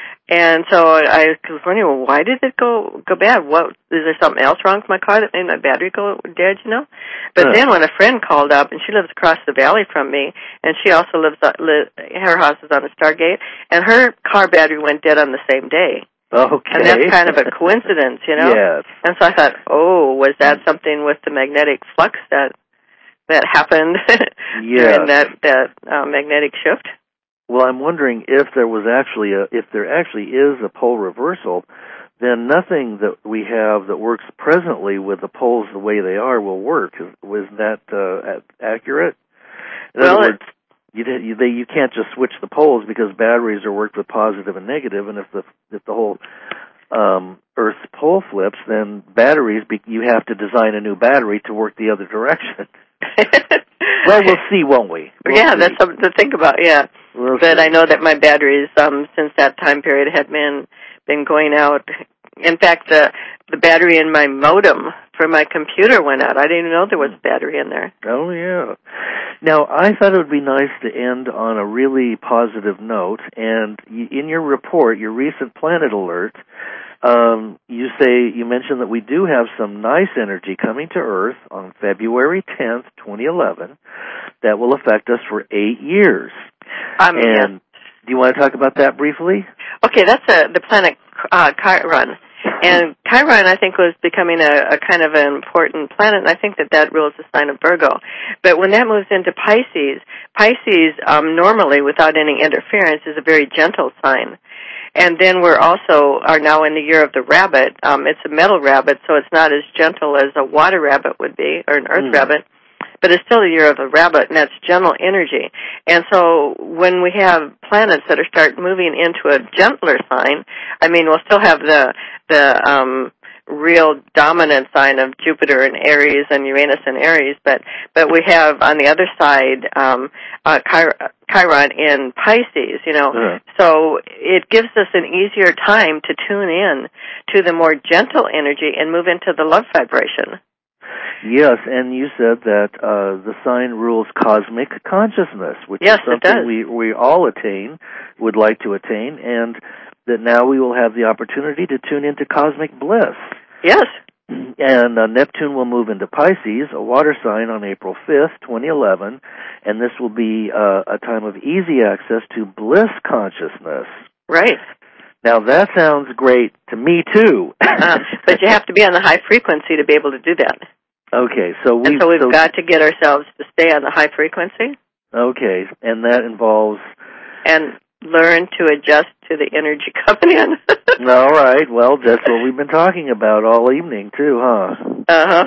And so I was wondering, well, why did it go go bad? What is there something else wrong with my car that made my battery go dead? You know. But huh. then when a friend called up, and she lives across the valley from me, and she also lives, li- her house is on the Stargate, and her car battery went dead on the same day. Okay. And that's kind of a coincidence, you know. Yes. And so I thought, oh, was that something with the magnetic flux that that happened Yes. during that that uh, magnetic shift. Well, I'm wondering if there was actually a, if there actually is a pole reversal, then nothing that we have that works presently with the poles the way they are will work. Is, was that uh, accurate? In well, other words, you, you, they, you can't just switch the poles because batteries are worked with positive and negative, and if the if the whole um, Earth's pole flips, then batteries, be, you have to design a new battery to work the other direction. Well, we'll see, won't we? We'll yeah, see. that's something to think about. Yeah, We'll but see. I know that my batteries, um, since that time period, had been been going out. In fact, the the battery in my modem for my computer went out. I didn't even know there was a battery in there. Oh, yeah. Now, I thought it would be nice to end on a really positive note, and in your report, your recent Planet Alert, um, you say, you mentioned that we do have some nice energy coming to Earth on February tenth, twenty eleven, that will affect us for eight years. Um, and yeah. do you want to talk about that briefly? Okay, that's a, the planet uh, Chiron. And Chiron, I think, was becoming a, a kind of an important planet, and I think that that rules the sign of Virgo. But when that moves into Pisces, Pisces um, normally, without any interference, is a very gentle sign. And then we're also are now in the year of the rabbit. Um, it's a metal rabbit, so it's not as gentle as a water rabbit would be, or an earth mm. rabbit. But it's still the year of the rabbit, and that's gentle energy. And so when we have planets that are start moving into a gentler sign, I mean, we'll still have the the um, real dominant sign of Jupiter and Aries and Uranus and Aries, but but we have on the other side um, uh, Chiron in Pisces. You know, uh-huh. So it gives us an easier time to tune in to the more gentle energy and move into the love vibration. Yes, and you said that uh, the sign rules cosmic consciousness, which yes, is something we we all attain, would like to attain, and that now we will have the opportunity to tune into cosmic bliss. Yes. And uh, Neptune will move into Pisces, a water sign, on April fifth, twenty eleven, and this will be uh, a time of easy access to bliss consciousness. Right. Now, that sounds great to me, too. uh, but you have to be on the high frequency to be able to do that. Okay, so we've, and so we've so, got to get ourselves to stay on the high frequency. Okay, and that involves... And learn to adjust to the energy coming in. All right, well, that's what we've been talking about all evening, too, huh? Uh-huh.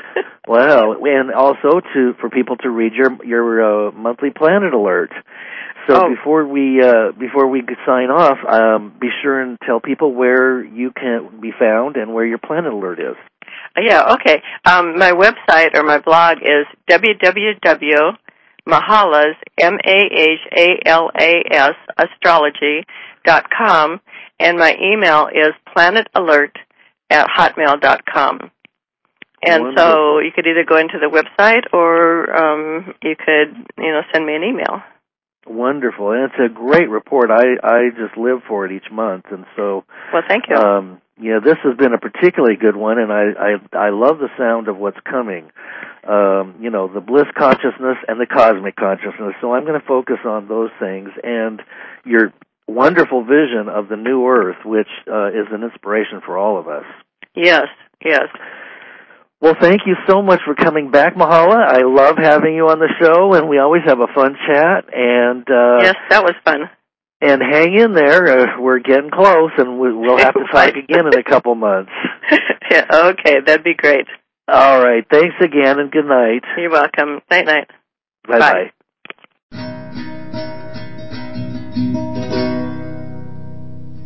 Well, and also to for people to read your your uh, monthly Planet Alert. So oh. before we uh, before we sign off, um, be sure and tell people where you can be found and where your Planet Alert is. Yeah, okay. Um, my website or my blog is w w w dot mahalas, M A H A L A S, astrology dot com, and my email is planetalert at hotmail dot com. And Wonderful. So you could either go into the website or um, you could, you know, send me an email. Wonderful, and it's a great report. I, I just live for it each month, and so... Well, thank you. Um, yeah, this has been a particularly good one, and I, I, I love the sound of what's coming. Um, you know, the bliss consciousness and the cosmic consciousness, so I'm going to focus on those things, and your wonderful vision of the new Earth, which uh, is an inspiration for all of us. Yes, yes. Well, thank you so much for coming back, Mahala. I love having you on the show, and we always have a fun chat. And uh, yes, that was fun. And hang in there. Uh, we're getting close, and we, we'll have to talk again in a couple months. Yeah, okay, that'd be great. All right. Thanks again, and good night. You're welcome. Night-night. Bye-bye. Bye.